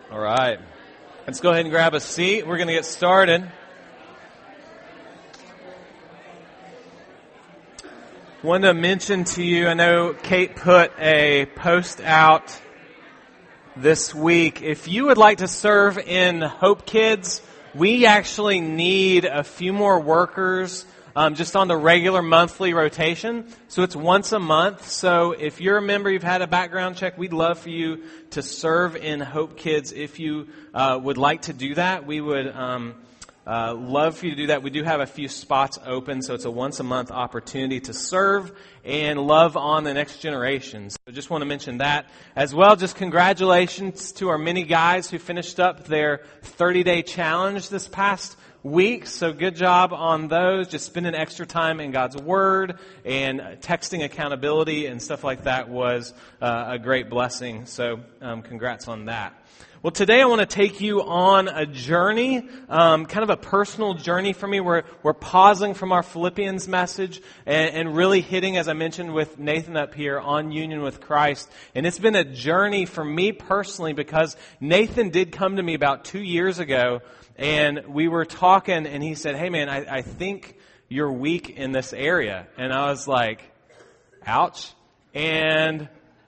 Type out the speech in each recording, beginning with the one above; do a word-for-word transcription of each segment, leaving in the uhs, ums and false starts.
All right. Let's go ahead and grab a seat. We're going to get started. Wanted to mention to you, I know Kate put a post out this week. If you would like to serve in Hope Kids, we actually need a few more workers um, just on the regular monthly rotation. So it's once a month. So if you're a member, you've had a background check, we'd love for you to serve in Hope Kids. If you uh, would like to do that, we would um, uh, love for you to do that. We do have a few spots open, so it's a once a month opportunity to serve and love on the next generation. So just want to mention that as well. Just congratulations to our many guys who finished up their thirty-day challenge this past week. So good job on those. Just spending extra time in God's Word and texting accountability and stuff like that was uh, a great blessing. So um, congrats on that. Well, today I want to take you on a journey, um, kind of a personal journey for me. We're, we're pausing from our Philippians message and, and really hitting, as I mentioned with Nathan up here, on union with Christ. And it's been a journey for me personally because Nathan did come to me about two years ago and we were talking and he said, hey man, I, I think you're weak in this area. And I was like, ouch. And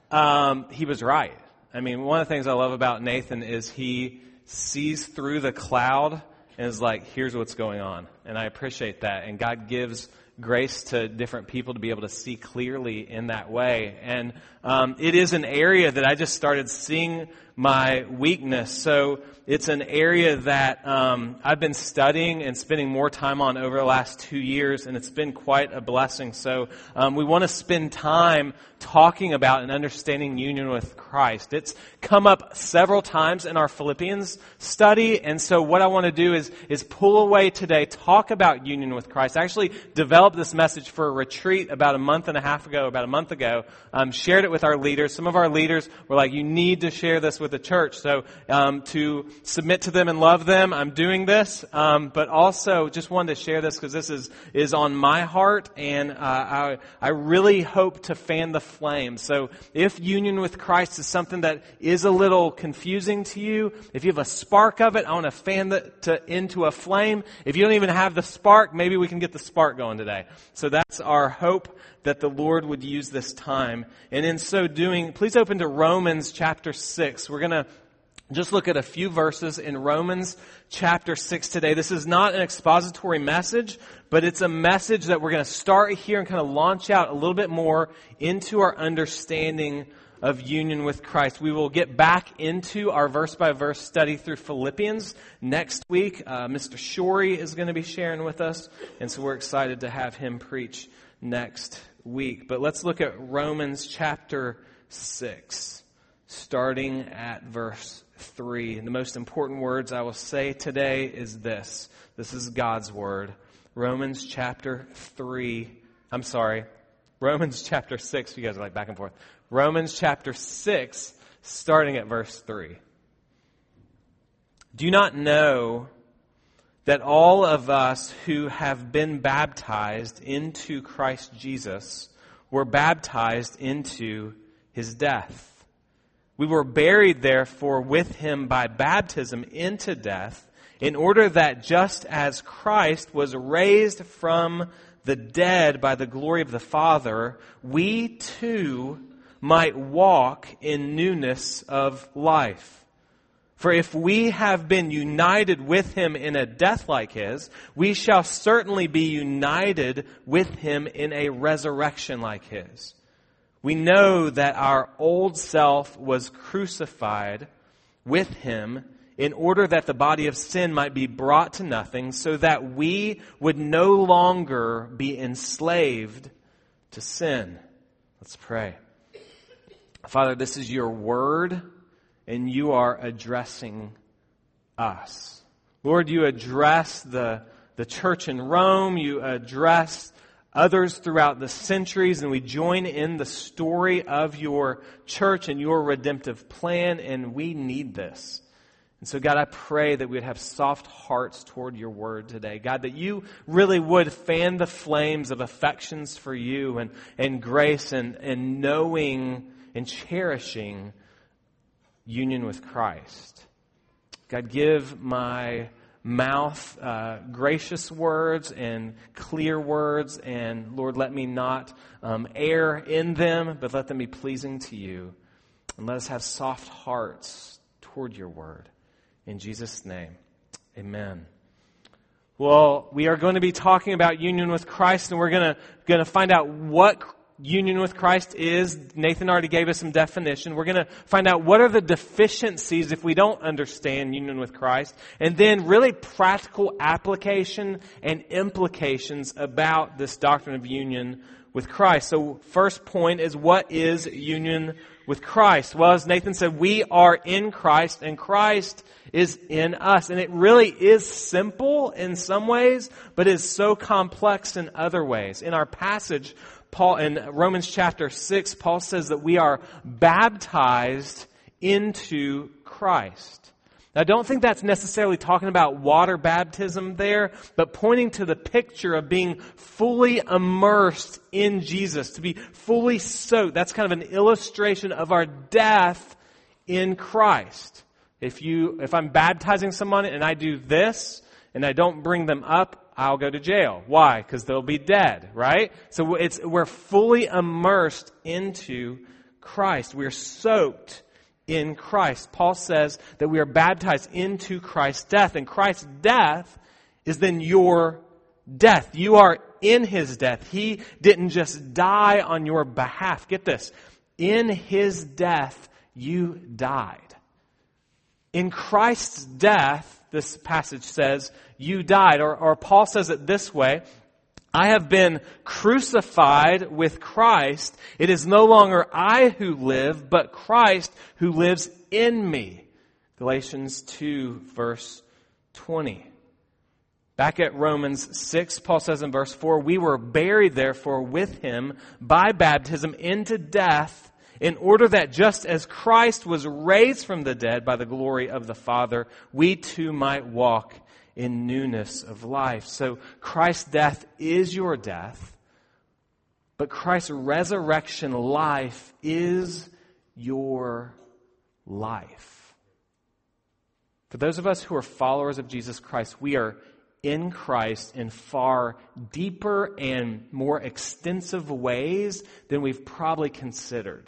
um, he was right. I mean, one of the things I love about Nathan is he sees through the cloud and is like, here's what's going on. And I appreciate that. And God gives grace to different people to be able to see clearly in that way. And um, it is an area that I just started seeing my weakness. So it's an area that um, I've been studying and spending more time on over the last two years, and it's been quite a blessing. So um, we want to spend time talking about and understanding union with Christ. It's come up several times in our Philippians study, and so what I want to do is, is pull away today, talk about union with Christ. I actually developed this message for a retreat about a month and a half ago, about a month ago, um, shared it with our leaders. Some of our leaders were like, you need to share this with the church. So um, to submit to them and love them, I'm doing this, um, but also just wanted to share this because this is, is on my heart, and uh, I, I really hope to fan the flame. So if union with Christ is something that is a little confusing to you, if you have a spark of it, I want to fan that to, into a flame. If you don't even have the spark, maybe we can get the spark going today. So that's our hope, that the Lord would use this time. And in so doing, please open to Romans chapter six. We're going to just look at a few verses in Romans chapter six today. This is not an expository message, but it's a message that we're going to start here and kind of launch out a little bit more into our understanding of union with Christ. We will get back into our verse-by-verse study through Philippians next week. Uh, Mister Shorey is going to be sharing with us, and so we're excited to have him preach next week. But let's look at Romans chapter six, starting at verse three. And the most important words I will say today is this. This is God's word. Romans chapter three. I'm sorry. Romans chapter six. You guys are like back and forth. Romans chapter six, starting at verse three. Do you not know that all of us who have been baptized into Christ Jesus were baptized into his death? We were buried, therefore, with him by baptism into death, in order that just as Christ was raised from the dead by the glory of the Father, we too might walk in newness of life. For if we have been united with him in a death like his, we shall certainly be united with him in a resurrection like his. We know that our old self was crucified with him in order that the body of sin might be brought to nothing, so that we would no longer be enslaved to sin. Let's pray. Father, this is your word, and you are addressing us. Lord, you address the, the church in Rome, you address others throughout the centuries, and we join in the story of your church and your redemptive plan, and we need this. And so, God, I pray that we would have soft hearts toward your word today. God, that you really would fan the flames of affections for you and, and grace and, and knowing and cherishing union with Christ. God, give my mouth uh, gracious words and clear words, and Lord, let me not um, err in them, but let them be pleasing to you. And let us have soft hearts toward your word. In Jesus' name, amen. Well, we are going to be talking about union with Christ, and we're going to going to find out what union with Christ is. Nathan already gave us some definition. We're going to find out what are the deficiencies if we don't understand union with Christ, and then really practical application and implications about this doctrine of union with Christ. So first point is, what is union with Christ? Well, as Nathan said, we are in Christ and Christ is in us. And it really is simple in some ways, but is so complex in other ways. In our passage, Paul in Romans chapter six, Paul says that we are baptized into Christ. Now, I don't think that's necessarily talking about water baptism there, but pointing to the picture of being fully immersed in Jesus, to be fully soaked. That's kind of an illustration of our death in Christ. If you, if I'm baptizing someone and I do this and I don't bring them up, I'll go to jail. Why? Because they'll be dead, right? So it's we're fully immersed into Christ. We're soaked in Christ. Paul says that we are baptized into Christ's death, and Christ's death is then your death. You are in His death. He didn't just die on your behalf. Get this. In His death, you died. In Christ's death, this passage says, you died. Or, or Paul says it this way, I have been crucified with Christ. It is no longer I who live, but Christ who lives in me. Galatians two, verse twenty. Back at Romans six, Paul says in verse four, we were buried therefore with Him by baptism into death, in order that just as Christ was raised from the dead by the glory of the Father, we too might walk in newness of life. So Christ's death is your death, but Christ's resurrection life is your life. For those of us who are followers of Jesus Christ, we are in Christ in far deeper and more extensive ways than we've probably considered.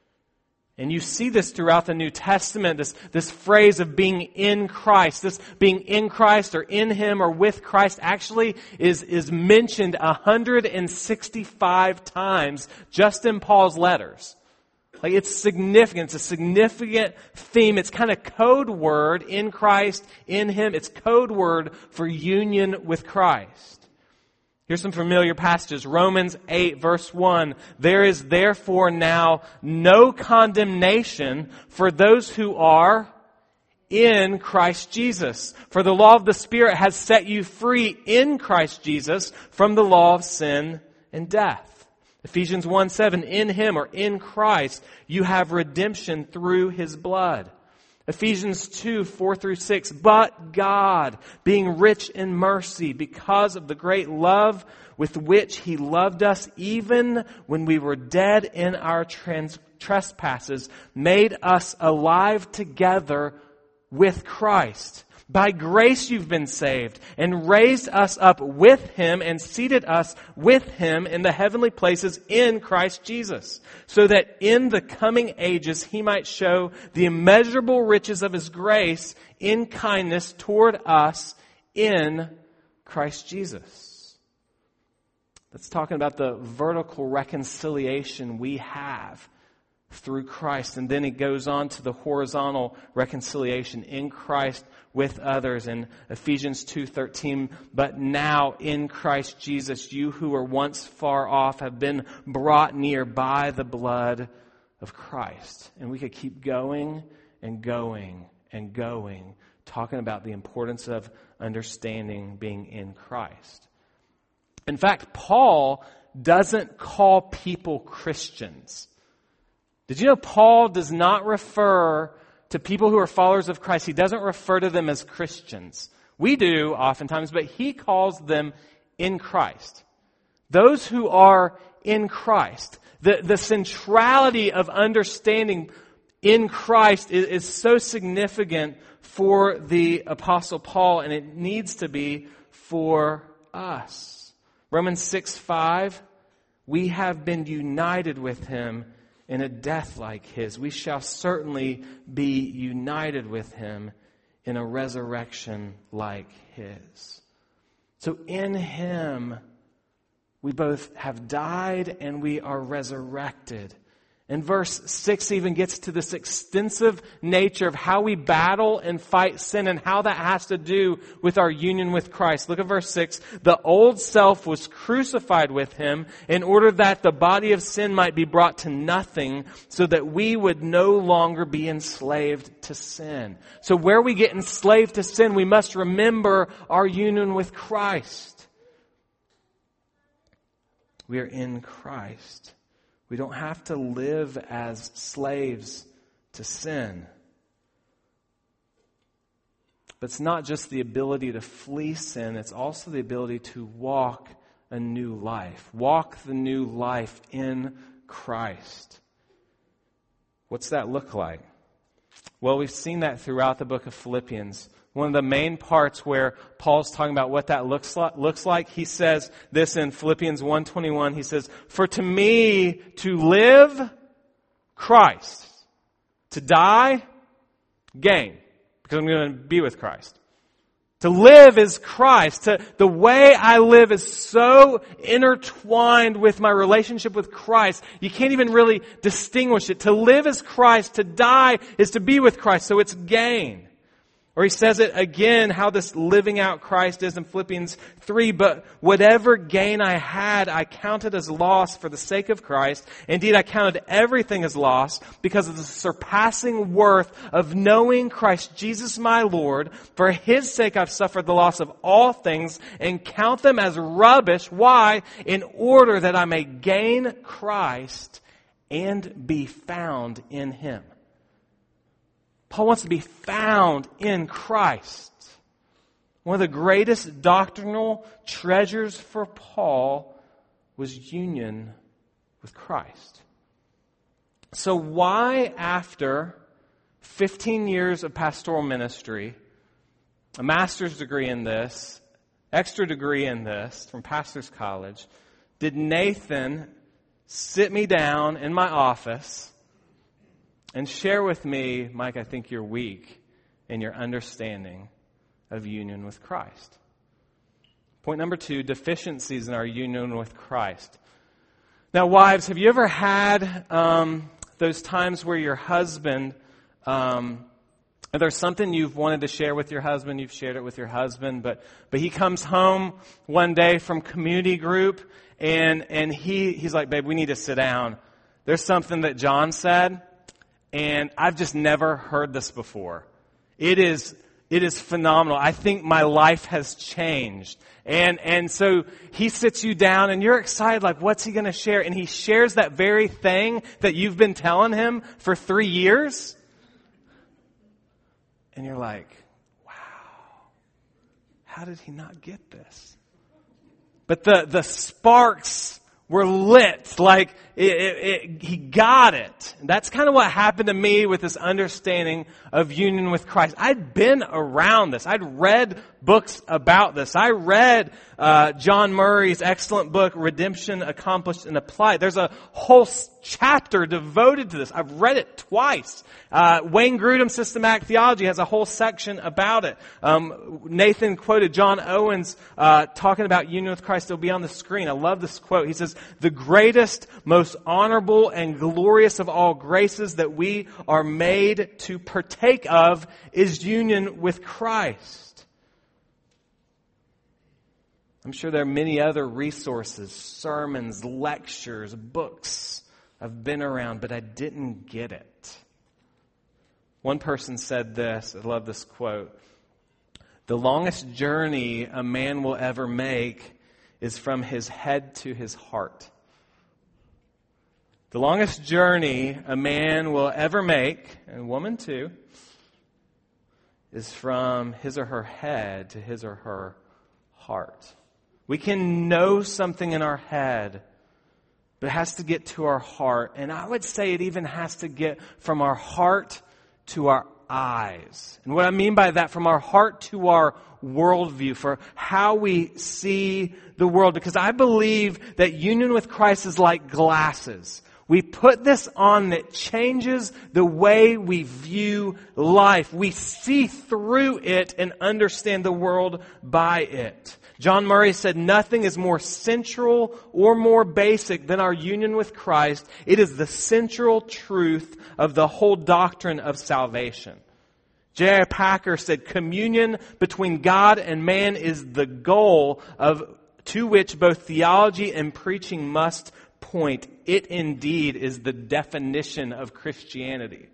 And you see this throughout the New Testament, this, this phrase of being in Christ. This being in Christ or in Him or with Christ actually is, is mentioned one hundred sixty-five times just in Paul's letters. Like, it's significant. It's a significant theme. It's kind of code word in Christ, in Him. It's code word for union with Christ. Here's some familiar passages. Romans eight, verse one. There is therefore now no condemnation for those who are in Christ Jesus. For the law of the Spirit has set you free in Christ Jesus from the law of sin and death. Ephesians one seven. In Him or in Christ you have redemption through His blood. Ephesians two, four through six, but God, being rich in mercy, because of the great love with which He loved us, even when we were dead in our trans- trespasses, made us alive together with Christ. By grace you've been saved, and raised us up with Him and seated us with Him in the heavenly places in Christ Jesus, so that in the coming ages He might show the immeasurable riches of His grace in kindness toward us in Christ Jesus. That's talking about the vertical reconciliation we have through Christ. And then it goes on to the horizontal reconciliation in Christ with others in Ephesians two thirteen. But now in Christ Jesus, you who were once far off have been brought near by the blood of Christ. And we could keep going and going and going, talking about the importance of understanding being in Christ. In fact, Paul doesn't call people Christians. Did you know Paul does not refer to people who are followers of Christ? He doesn't refer to them as Christians. We do oftentimes, but he calls them in Christ. Those who are in Christ. The, the centrality of understanding in Christ is, is so significant for the Apostle Paul, and it needs to be for us. Romans six five, we have been united with him in a death like his. We shall certainly be united with him in a resurrection like his. So in him, we both have died and we are resurrected. And verse six even gets to this extensive nature of how we battle and fight sin and how that has to do with our union with Christ. Look at verse six. The old self was crucified with him in order that the body of sin might be brought to nothing, so that we would no longer be enslaved to sin. So where we get enslaved to sin, we must remember our union with Christ. We are in Christ. We don't have to live as slaves to sin. But it's not just the ability to flee sin, it's also the ability to walk a new life. Walk the new life in Christ. What's that look like? Well, we've seen that throughout the book of Philippians. One of the main parts where Paul's talking about what that looks like, looks like, he says this in Philippians one twenty-one. He says, "For to me to live, Christ. To die, gain." Because I'm going to be with Christ. To live is Christ. To, the way I live is so intertwined with my relationship with Christ, you can't even really distinguish it. To live is Christ. To die is to be with Christ. So it's gain. Or he says it again, how this living out Christ is in Philippians three. "But whatever gain I had, I counted as loss for the sake of Christ. Indeed, I counted everything as loss because of the surpassing worth of knowing Christ Jesus my Lord. For his sake I've suffered the loss of all things and count them as rubbish." Why? "In order that I may gain Christ and be found in him." Paul wants to be found in Christ. One of the greatest doctrinal treasures for Paul was union with Christ. So why, after fifteen years of pastoral ministry, a master's degree in this, extra degree in this from Pastor's College, did Nathan sit me down in my office and share with me, "Mike, I think you're weak in your understanding of union with Christ"? Point number two, deficiencies in our union with Christ. Now, wives, have you ever had um, those times where your husband, um, there's something you've wanted to share with your husband, you've shared it with your husband, but but he comes home one day from community group, and, and he he's like, "Babe, we need to sit down. There's something that John said, and I've just never heard this before. It is it is phenomenal. I think my life has changed." And and so he sits you down and you're excited, like, what's he going to share? And he shares that very thing that you've been telling him for three years. And you're like, wow, how did he not get this? But the, the sparks were lit, like it, it, it, he got it. And that's kind of what happened to me with this understanding of union with Christ. I'd been around this. I'd read books about this. I read uh, John Murray's excellent book, Redemption Accomplished and Applied. There's a whole chapter devoted to this. I've read it twice. Uh, Wayne Grudem's Systematic Theology has a whole section about it. Um, Nathan quoted John Owens uh, talking about union with Christ. It'll be on the screen. I love this quote. He says, "The greatest, most honorable, and glorious of all graces that we are made to partake of is union with Christ." I'm sure there are many other resources, sermons, lectures, books I've been around, but I didn't get it. One person said this, I love this quote: "The longest journey a man will ever make is from his head to his heart." The longest journey a man will ever make, and a woman too, is from his or her head to his or her heart. We can know something in our head, but it has to get to our heart. And I would say it even has to get from our heart to our eyes. And what I mean by that, from our heart to our worldview, for how we see the world. Because I believe that union with Christ is like glasses. We put this on that changes the way we view life. We see through it and understand the world by it. John Murray said, nothing is more central or more basic than our union with Christ. It is the central truth of the whole doctrine of salvation. J I Packer said, communion between God and man is the goal of to which both theology and preaching must point. It indeed is the definition of Christianity.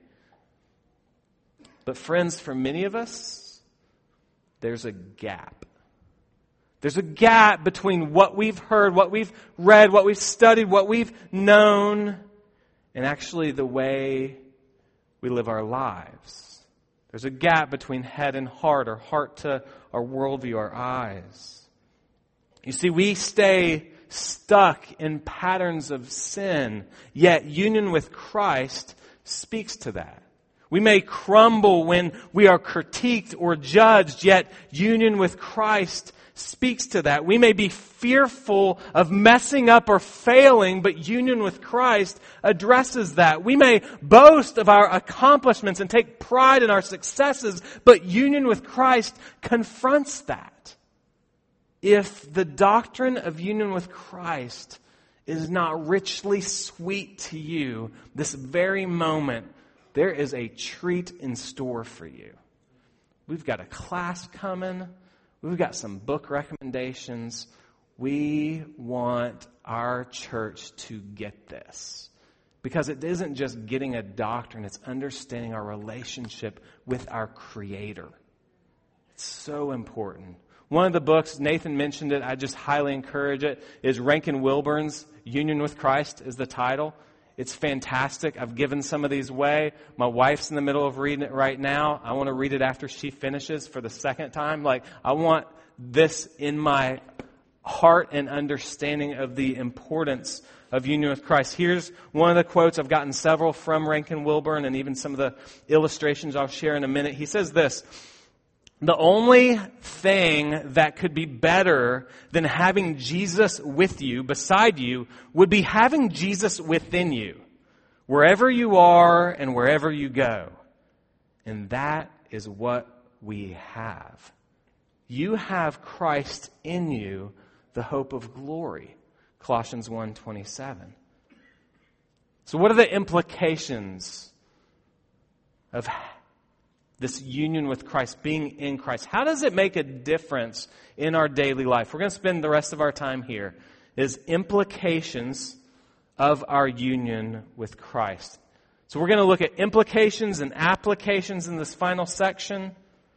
But friends, for many of us, there's a gap. There's a gap between what we've heard, what we've read, what we've studied, what we've known, and actually the way we live our lives. There's a gap between head and heart, or heart to our worldview, our eyes. You see, we stay stuck in patterns of sin, yet union with Christ speaks to that. We may crumble when we are critiqued or judged, yet union with Christ speaks to that. We may be fearful of messing up or failing, but union with Christ addresses that. We may boast of our accomplishments and take pride in our successes, but union with Christ confronts that. If the doctrine of union with Christ is not richly sweet to you this very moment, there is a treat in store for you. We've got a class coming. We've got some book recommendations. We want our church to get this. Because it isn't just getting a doctrine, it's understanding our relationship with our Creator. It's so important. One of the books, Nathan mentioned it, I just highly encourage it, is Rankin Wilburn's Union with Christ is the title. It's fantastic. I've given some of these away. My wife's in the middle of reading it right now. I want to read it after she finishes for the second time. Like, I want this in my heart and understanding of the importance of union with Christ. Here's one of the quotes. I've gotten several from Rankin Wilburn and even some of the illustrations I'll share in a minute. He says this: the only thing that could be better than having Jesus with you, beside you, would be having Jesus within you, wherever you are and wherever you go. And that is what we have. You have Christ in you, the hope of glory. Colossians one twenty-seven. So what are the implications of this union with Christ, being in Christ? How does it make a difference in our daily life? We're going to spend the rest of our time here. Is implications of our union with Christ. So we're going to look at implications and applications in this final section.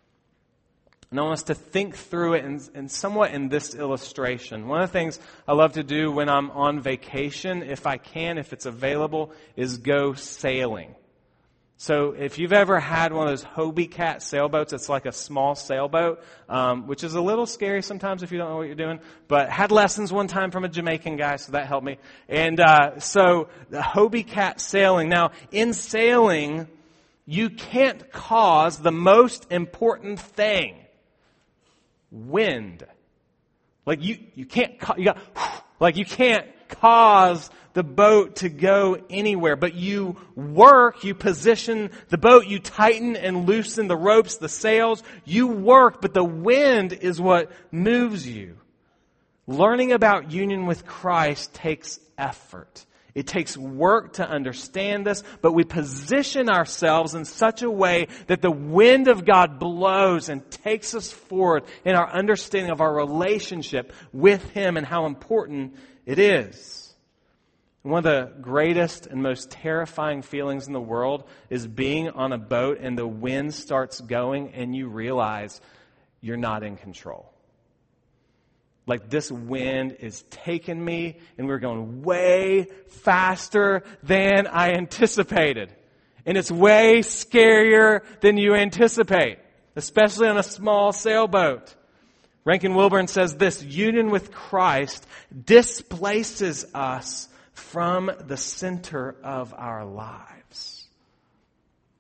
And I want us to think through it and, and somewhat in this illustration. One of the things I love to do when I'm on vacation, if I can, if it's available, is go sailing. So if you've ever had one of those Hobie Cat sailboats, it's like a small sailboat, um, which is a little scary sometimes if you don't know what you're doing. But had lessons one time from a Jamaican guy, so that helped me. And uh, so the Hobie Cat sailing. Now, in sailing, you can't cause the most important thing. Wind. Like you, you can't, you got, like you can't cause the boat to go anywhere, but you work, you position the boat, you tighten and loosen the ropes, the sails, you work, but the wind is what moves you. Learning about union with Christ takes effort. It takes work to understand this, but we position ourselves in such a way that the wind of God blows and takes us forward in our understanding of our relationship with Him and how important it is. One of the greatest and most terrifying feelings in the world is being on a boat and the wind starts going and you realize you're not in control. Like this wind is taking me and we're going way faster than I anticipated. And it's way scarier than you anticipate, especially on a small sailboat. Rankin Wilburn says this: union with Christ displaces us from the center of our lives.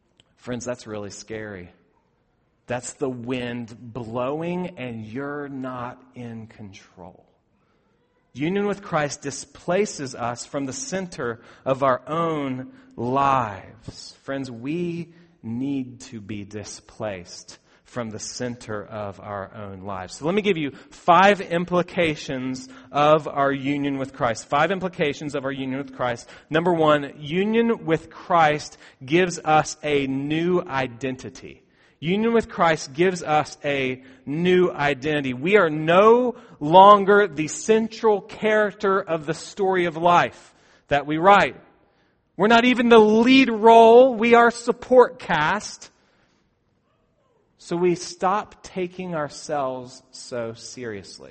Friends, that's really scary. That's the wind blowing and you're not in control. Union with Christ displaces us from the center of our own lives. Friends, we need to be displaced from the center of our own lives. So let me give you five implications of our union with Christ. Five implications of our union with Christ. Number one, union with Christ gives us a new identity. Union with Christ gives us a new identity. We are no longer the central character of the story of life that we write. We're not even the lead role. We are support cast. So we stop taking ourselves so seriously.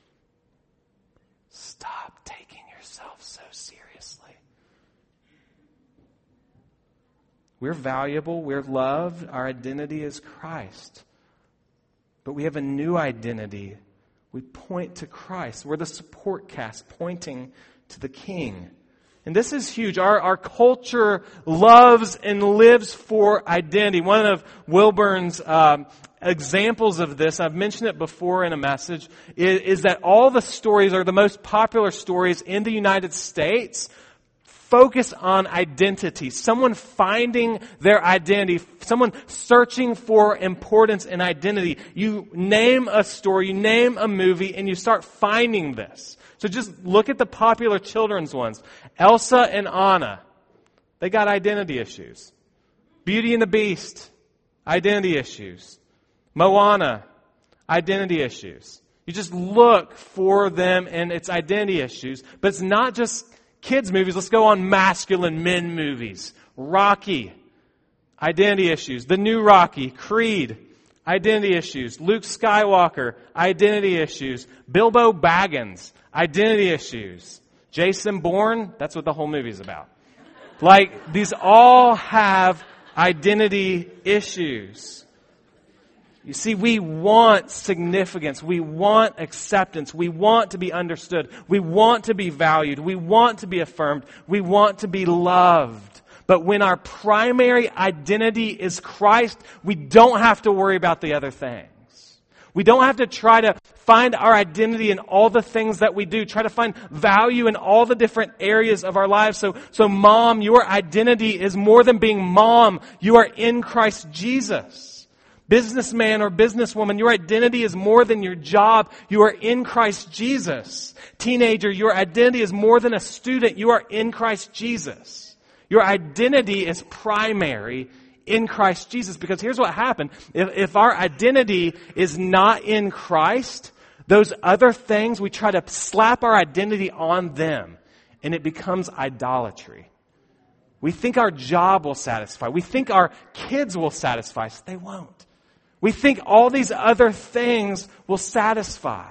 Stop taking yourself so seriously. We're valuable. We're loved. Our identity is Christ. But we have a new identity. We point to Christ. We're the support cast pointing to the King. And this is huge. Our, our culture loves and lives for identity. One of Wilburn's um, examples of this, I've mentioned it before in a message, is, is that all the stories, or the most popular stories in the United States, focus on identity. Someone finding their identity. Someone searching for importance in identity. You name a story, you name a movie, and you start finding this. So just look at the popular children's ones. Elsa and Anna, they got identity issues. Beauty and the Beast, identity issues. Moana, identity issues. You just look for them and it's identity issues. But it's not just kids' movies. Let's go on masculine men movies. Rocky, identity issues. The new Rocky, Creed, identity issues. Luke Skywalker, identity issues. Bilbo Baggins, identity issues. Jason Bourne, that's what the whole movie's about. Like, these all have identity issues. You see, we want significance. We want acceptance. We want to be understood. We want to be valued. We want to be affirmed. We want to be loved. But when our primary identity is Christ, we don't have to worry about the other things. We don't have to try to find our identity in all the things that we do. Try to find value in all the different areas of our lives. So, so mom, your identity is more than being mom. You are in Christ Jesus. Businessman or businesswoman, your identity is more than your job. You are in Christ Jesus. Teenager, your identity is more than a student. You are in Christ Jesus. Your identity is primary in Christ Jesus. Because here's what happened. If, if our identity is not in Christ, those other things, we try to slap our identity on them. And it becomes idolatry. We think our job will satisfy. We think our kids will satisfy us. They won't. We think all these other things will satisfy.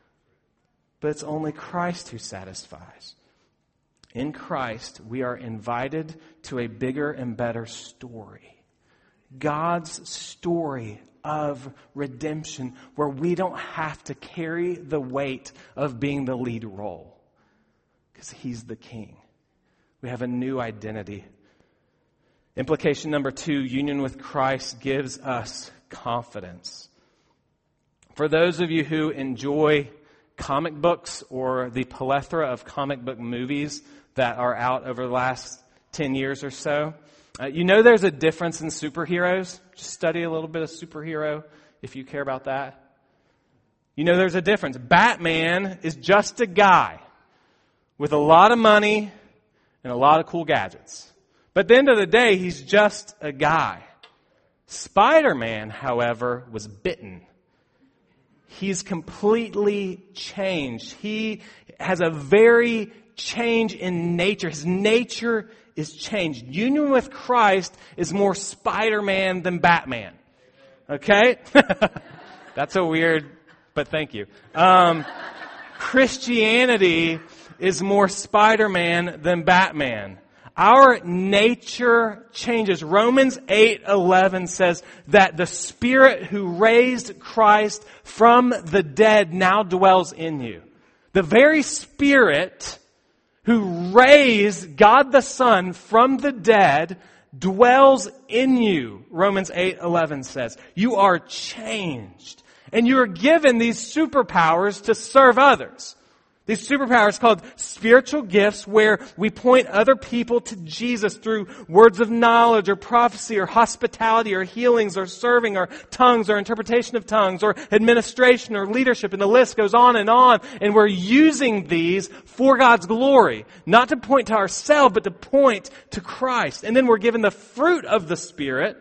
But it's only Christ who satisfies. In Christ, we are invited to a bigger and better story. God's story of redemption, where we don't have to carry the weight of being the lead role. Because He's the King. We have a new identity. Implication number two, union with Christ gives us confidence. For those of you who enjoy comic books or the plethora of comic book movies that are out over the last ten years or so, uh, you know there's a difference in superheroes. Just study a little bit of superhero if you care about that. You know there's a difference. Batman is just a guy with a lot of money and a lot of cool gadgets. But at the end of the day, he's just a guy. Spider-Man, however, was bitten. He's completely changed. He has a very change in nature. His nature is changed. Union with Christ is more Spider-Man than Batman. Okay? That's a weird, but thank you. Um, Christianity is more Spider-Man than Batman. Our nature changes. Romans eight eleven says that the Spirit who raised Christ from the dead now dwells in you. The very Spirit who raised God the Son from the dead dwells in you, Romans eight eleven says. You are changed. And you are given these superpowers to serve others. These superpowers called spiritual gifts, where we point other people to Jesus through words of knowledge or prophecy or hospitality or healings or serving or tongues or interpretation of tongues or administration or leadership. And the list goes on and on. And we're using these for God's glory. Not to point to ourselves, but to point to Christ. And then we're given the fruit of the Spirit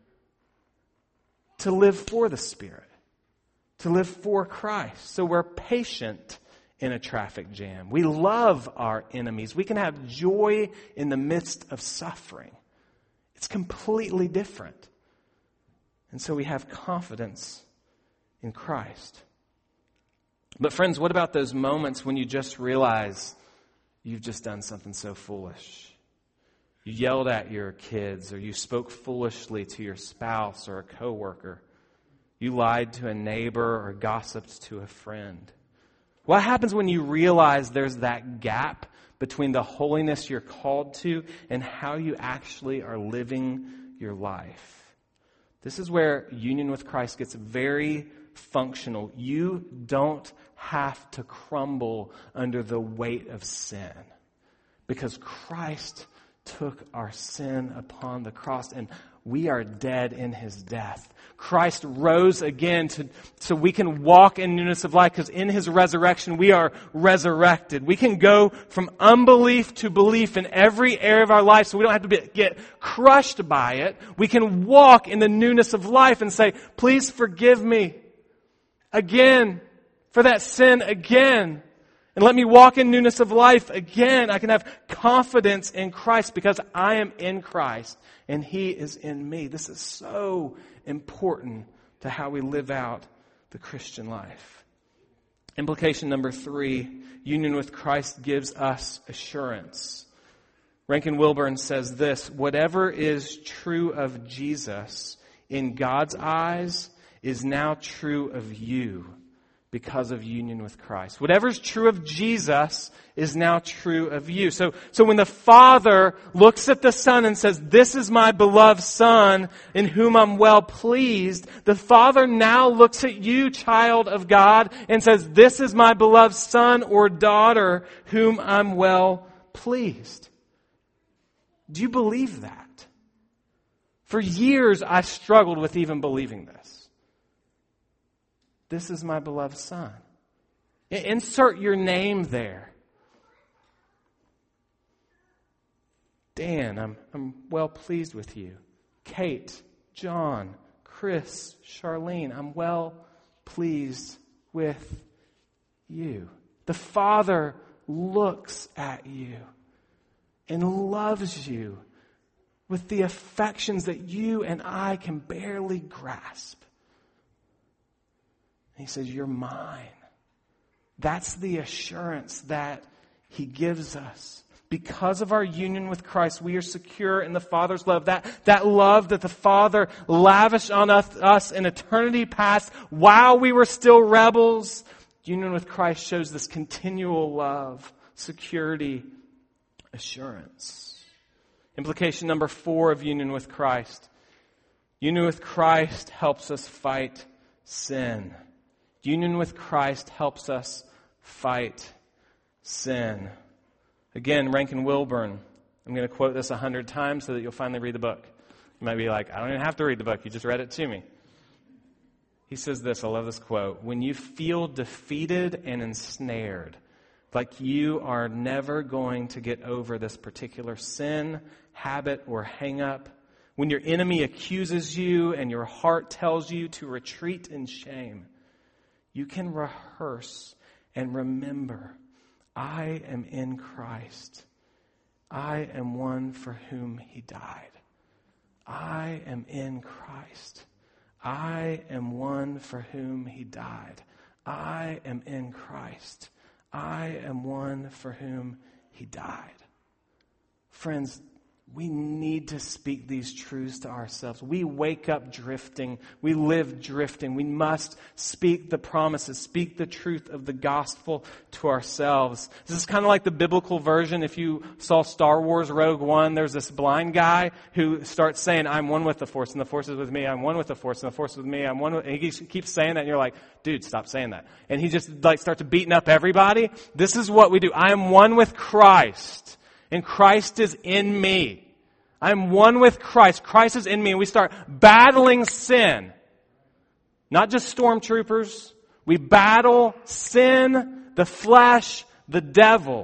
to live for the Spirit. To live for Christ. So we're patient in a traffic jam. We love our enemies. We can have joy in the midst of suffering. It's completely different. And so we have confidence in Christ. But friends, what about those moments when you just realize you've just done something so foolish? You yelled at your kids, or you spoke foolishly to your spouse or a coworker. You lied to a neighbor or gossiped to a friend. What happens when you realize there's that gap between the holiness you're called to and how you actually are living your life? This is where union with Christ gets very functional. You don't have to crumble under the weight of sin, because Christ took our sin upon the cross, and we are dead in His death. Christ rose again to, so we can walk in newness of life, because in His resurrection we are resurrected. We can go from unbelief to belief in every area of our life, so we don't have to be, get crushed by it. We can walk in the newness of life and say, please forgive me again for that sin again. And let me walk in newness of life again. I can have confidence in Christ because I am in Christ and He is in me. This is so important to how we live out the Christian life. Implication number three, union with Christ gives us assurance. Rankin Wilburn says this: whatever is true of Jesus in God's eyes is now true of you, because of union with Christ. Whatever's true of Jesus is now true of you. So, so when the Father looks at the Son and says, this is my beloved Son in whom I'm well pleased, the Father now looks at you, child of God, and says, this is my beloved son or daughter whom I'm well pleased. Do you believe that? For years, I've struggled with even believing this. This is my beloved Son. Insert your name there. Dan, I'm, I'm well pleased with you. Kate, John, Chris, Charlene, I'm well pleased with you. The Father looks at you and loves you with the affections that you and I can barely grasp. He says, you're mine. That's the assurance that He gives us. Because of our union with Christ, we are secure in the Father's love. That, that love that the Father lavished on us, us in eternity past while we were still rebels. Union with Christ shows this continual love, security, assurance. Implication number four of union with Christ. Union with Christ helps us fight sin. Union with Christ helps us fight sin. Again, Rankin Wilburn. I'm going to quote this a hundred times so that you'll finally read the book. You might be like, I don't even have to read the book. You just read it to me. He says this, I love this quote. When you feel defeated and ensnared, like you are never going to get over this particular sin, habit, or hang-up, when your enemy accuses you and your heart tells you to retreat in shame, you can rehearse and remember, I am in Christ. I am one for whom He died. I am in Christ. I am one for whom He died. I am in Christ. I am one for whom He died. Friends, We need to speak these truths to ourselves. We wake up drifting. We live drifting. We must speak the promises, speak the truth of the gospel to ourselves. This is kind of like the biblical version. If you saw Star Wars Rogue One, there's this blind guy who starts saying, I'm one with the Force, and the Force is with me. I'm one with the Force, and the Force is with me. I'm one with... And he keeps saying that, and you're like, dude, stop saying that. And he just like starts beating up everybody. This is what we do. I am one with Christ. And Christ is in me. I'm one with Christ. Christ is in me. And we start battling sin. Not just stormtroopers. We battle sin, the flesh, the devil.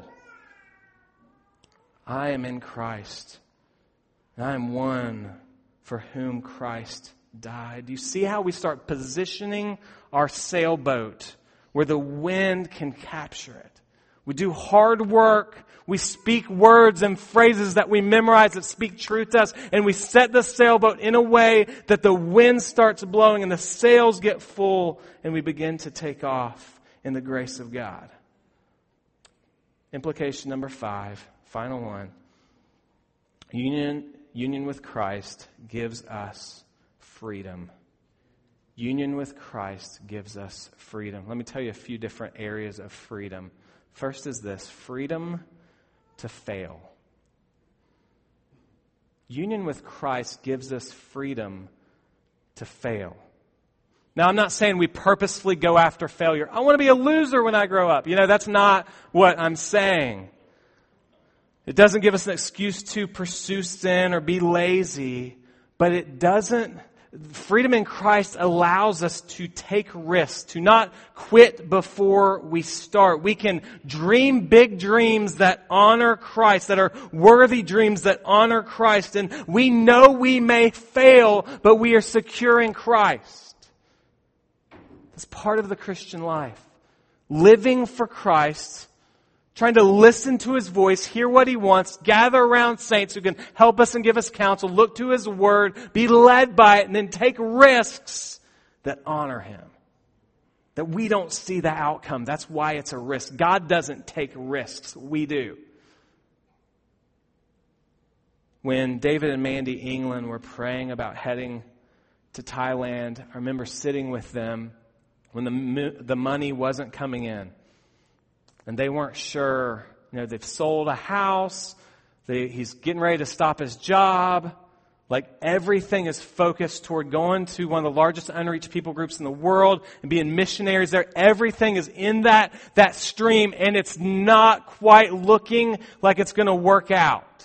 I am in Christ. And I am one for whom Christ died. Do you see how we start positioning our sailboat where the wind can capture it? We do hard work. We speak words and phrases that we memorize that speak truth to us. And we set the sailboat in a way that the wind starts blowing and the sails get full and we begin to take off in the grace of God. Implication number five, final one. Union, union with Christ gives us freedom. Union with Christ gives us freedom. Let me tell you a few different areas of freedom. First is this, freedom to fail. Union with Christ gives us freedom to fail. Now, I'm not saying we purposefully go after failure. I want to be a loser when I grow up. You know, that's not what I'm saying. It doesn't give us an excuse to pursue sin or be lazy, but it doesn't. Freedom in Christ allows us to take risks, to not quit before we start. We can dream big dreams that honor Christ, that are worthy dreams that honor Christ. And we know we may fail, but we are secure in Christ. That's part of the Christian life. Living for Christ, trying to listen to His voice, hear what He wants, gather around saints who can help us and give us counsel, look to His Word, be led by it, and then take risks that honor Him. That we don't see the outcome. That's why it's a risk. God doesn't take risks. We do. When David and Mandy England were praying about heading to Thailand, I remember sitting with them when the the money wasn't coming in. And they weren't sure, you know, they've sold a house, they, he's getting ready to stop his job. Like everything is focused toward going to one of the largest unreached people groups in the world and being missionaries there. Everything is in that, that stream and it's not quite looking like it's going to work out.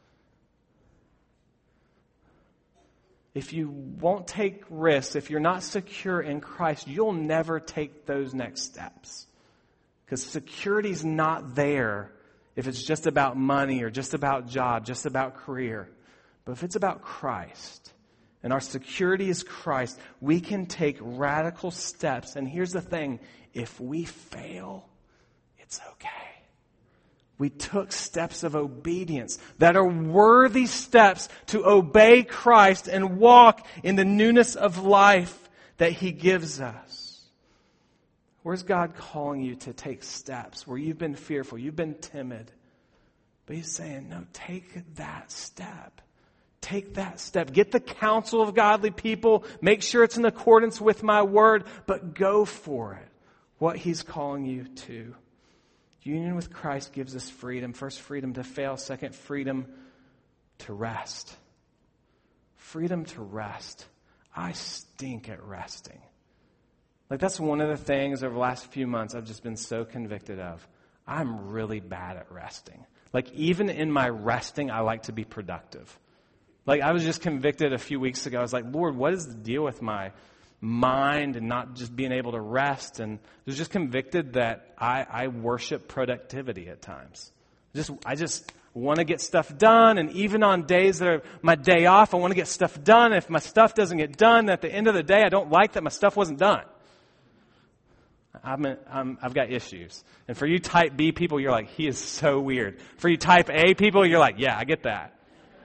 If you won't take risks, if you're not secure in Christ, you'll never take those next steps. Because security's not there if it's just about money or just about job, just about career. But if it's about Christ and our security is Christ, we can take radical steps. And here's the thing, if we fail, it's okay. We took steps of obedience that are worthy steps to obey Christ and walk in the newness of life that He gives us. Where's God calling you to take steps where you've been fearful, you've been timid? But He's saying, no, take that step. Take that step. Get the counsel of godly people. Make sure it's in accordance with my word, but go for it. What He's calling you to. Union with Christ gives us freedom. First, freedom to fail. Second, freedom to rest. Freedom to rest. I stink at resting. Like that's one of the things over the last few months I've just been so convicted of. I'm really bad at resting. Like even in my resting, I like to be productive. Like I was just convicted a few weeks ago. I was like, Lord, what is the deal with my mind and not just being able to rest? And I was just convicted that I, I worship productivity at times. Just I just want to get stuff done. And even on days that are my day off, I want to get stuff done. If my stuff doesn't get done, at the end of the day, I don't like that my stuff wasn't done. I'm, a, I'm, I've got issues. And for you type B people, you're like, he is so weird. For you type A people, you're like, yeah, I get that.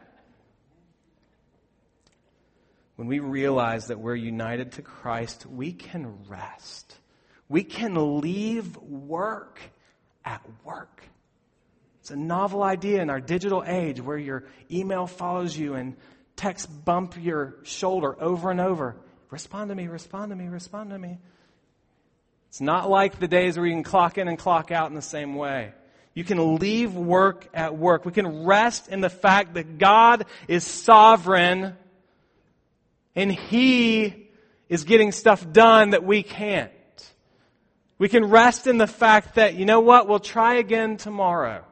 When we realize that we're united to Christ, we can rest. We can leave work at work. It's a novel idea in our digital age where your email follows you and texts bump your shoulder over and over. Respond to me, respond to me, respond to me. It's not like the days where you can clock in and clock out in the same way. You can leave work at work. We can rest in the fact that God is sovereign and He is getting stuff done that we can't. We can rest in the fact that, you know what, we'll try again tomorrow.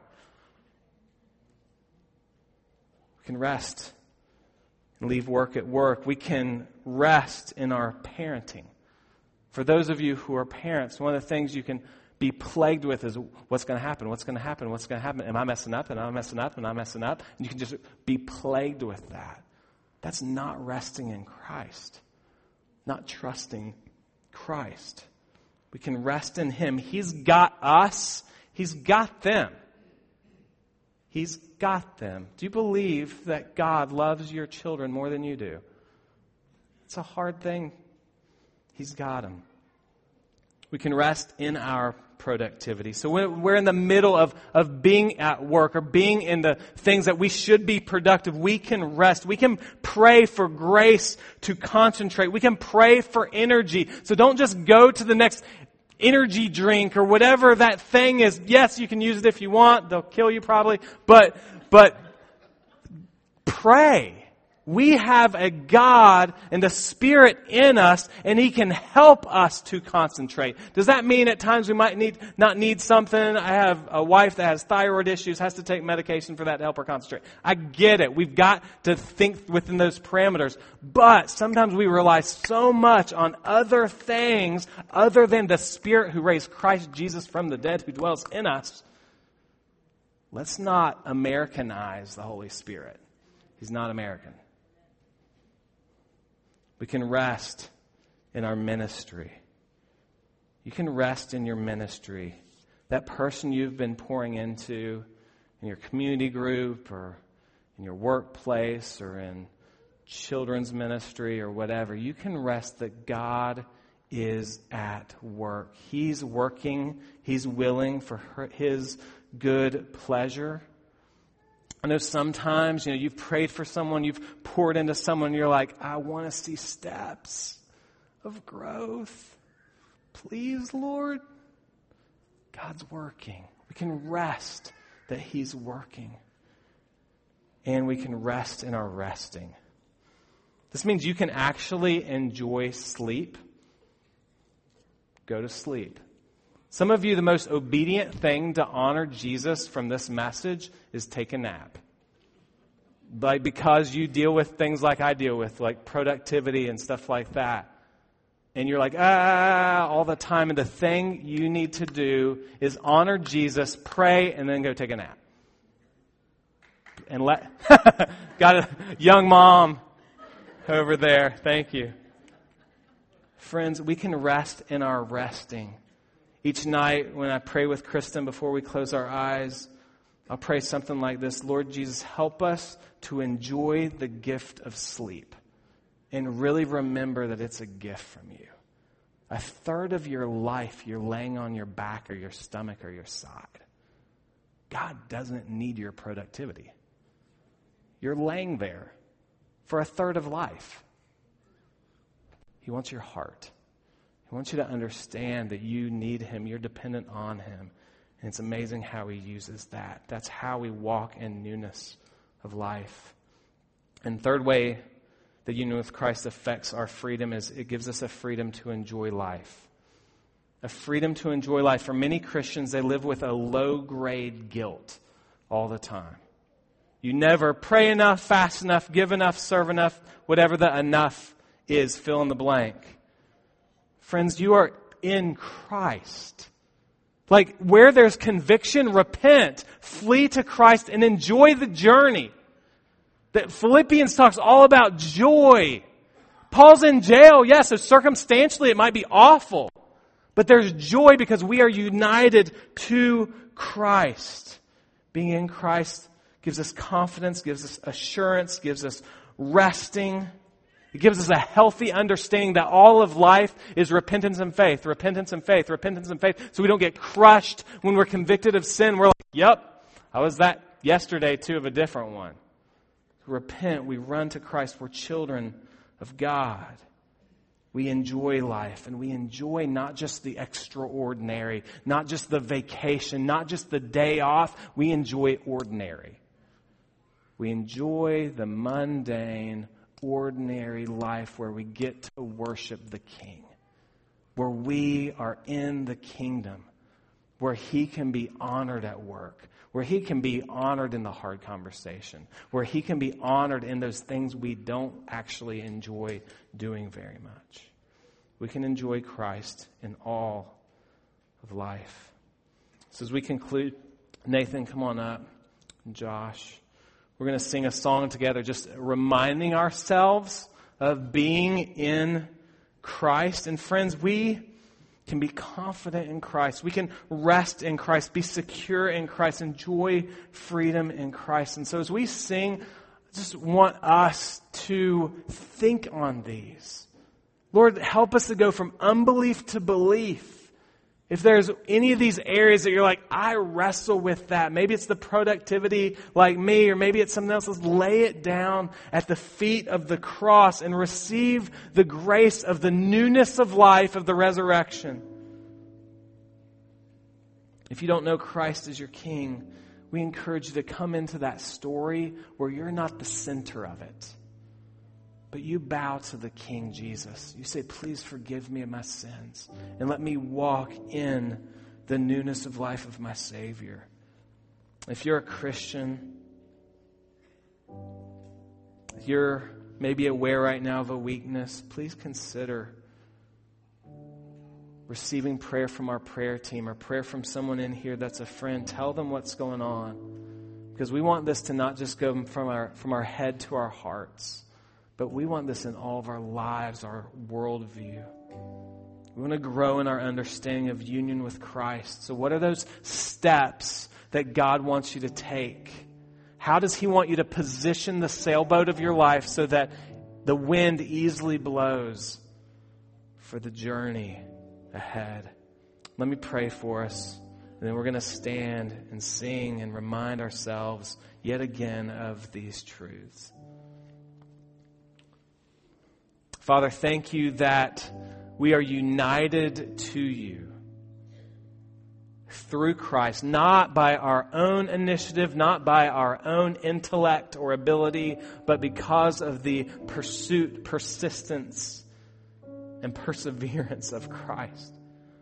We can rest and leave work at work. We can rest in our parenting. For those of you who are parents, one of the things you can be plagued with is what's going to happen, what's going to happen, what's going to happen. Am I messing up? Am I messing up? Am I messing up? And you can just be plagued with that. That's not resting in Christ. Not trusting Christ. We can rest in Him. He's got us. He's got them. He's got them. Do you believe that God loves your children more than you do? It's a hard thing. He's got them. We can rest in our productivity. So when we're in the middle of, of being at work or being in the things that we should be productive, we can rest. We can pray for grace to concentrate. We can pray for energy. So don't just go to the next energy drink or whatever that thing is. Yes, you can use it if you want. They'll kill you probably. But, but pray. We have a God and a Spirit in us, and He can help us to concentrate. Does that mean at times we might need not need something? I have a wife that has thyroid issues, has to take medication for that to help her concentrate. I get it. We've got to think within those parameters. But sometimes we rely so much on other things other than the Spirit who raised Christ Jesus from the dead, who dwells in us. Let's not Americanize the Holy Spirit. He's not American. We can rest in our ministry. You can rest in your ministry. That person you've been pouring into in your community group or in your workplace or in children's ministry or whatever, you can rest that God is at work. He's working. He's willing for her, His good pleasure. I know sometimes, you know, you've prayed for someone, you've poured into someone, and you're like, I want to see steps of growth. Please, Lord. God's working. We can rest that He's working. And we can rest in our resting. This means you can actually enjoy sleep. Go to sleep. Some of you, the most obedient thing to honor Jesus from this message is take a nap. Like because you deal with things like I deal with, like productivity and stuff like that. And you're like, ah, all the time. And the thing you need to do is honor Jesus, pray, and then go take a nap. And let, got a young mom over there. Thank you. Friends, we can rest in our resting. Each night when I pray with Kristen before we close our eyes, I'll pray something like this. Lord Jesus, help us to enjoy the gift of sleep and really remember that it's a gift from you. A third of your life you're laying on your back or your stomach or your side. God doesn't need your productivity. You're laying there for a third of life. He wants your heart. He wants you to understand that you need Him. You're dependent on Him. And it's amazing how He uses that. That's how we walk in newness of life. And third way that union with Christ affects our freedom is it gives us a freedom to enjoy life. A freedom to enjoy life. For many Christians, they live with a low-grade guilt all the time. You never pray enough, fast enough, give enough, serve enough, whatever the enough is, fill in the blank. Friends, you are in Christ. Like, where there's conviction, repent, flee to Christ, and enjoy the journey. That Philippians talks all about joy. Paul's in jail, yes, so circumstantially it might be awful. But there's joy because we are united to Christ. Being in Christ gives us confidence, gives us assurance, gives us resting. It gives us a healthy understanding that all of life is repentance and faith, repentance and faith, repentance and faith. So we don't get crushed when we're convicted of sin. We're like, yep, I was that yesterday too of a different one. Repent, we run to Christ. We're children of God. We enjoy life, and we enjoy not just the extraordinary, not just the vacation, not just the day off. We enjoy ordinary. We enjoy the mundane, ordinary life where we get to worship the King, where we are in the kingdom, where He can be honored at work, where He can be honored in the hard conversation, where He can be honored in those things we don't actually enjoy doing very much. We can enjoy Christ in all of life. So as we conclude, Nathan, come on up, and Josh. We're going to sing a song together, just reminding ourselves of being in Christ. And friends, we can be confident in Christ. We can rest in Christ, be secure in Christ, enjoy freedom in Christ. And so as we sing, I just want us to think on these. Lord, help us to go from unbelief to belief. If there's any of these areas that you're like, I wrestle with that. Maybe it's the productivity like me, or maybe it's something else. Let's lay it down at the feet of the cross and receive the grace of the newness of life of the resurrection. If you don't know Christ as your King, we encourage you to come into that story where you're not the center of it, but you bow to the King Jesus. You say, please forgive me of my sins and let me walk in the newness of life of my Savior. If you're a Christian, you're maybe aware right now of a weakness, please consider receiving prayer from our prayer team or prayer from someone in here that's a friend. Tell them what's going on, because we want this to not just go from our, from our head to our hearts, but we want this in all of our lives, our worldview. We want to grow in our understanding of union with Christ. So what are those steps that God wants you to take? How does He want you to position the sailboat of your life so that the wind easily blows for the journey ahead? Let me pray for us, and then we're going to stand and sing and remind ourselves yet again of these truths. Father, thank you that we are united to you through Christ, not by our own initiative, not by our own intellect or ability, but because of the pursuit, persistence, and perseverance of Christ.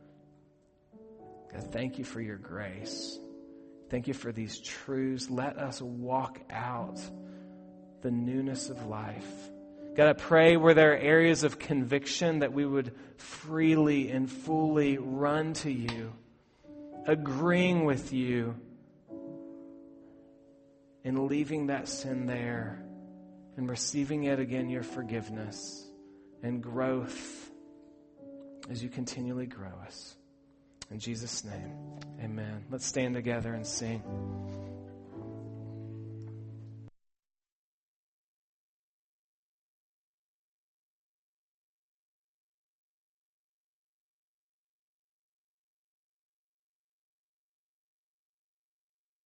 God, thank you for your grace. Thank you for these truths. Let us walk out the newness of life. God, I pray where there are areas of conviction that we would freely and fully run to you, agreeing with you, and leaving that sin there and receiving yet again your forgiveness and growth as you continually grow us. In Jesus' name, amen. Let's stand together and sing.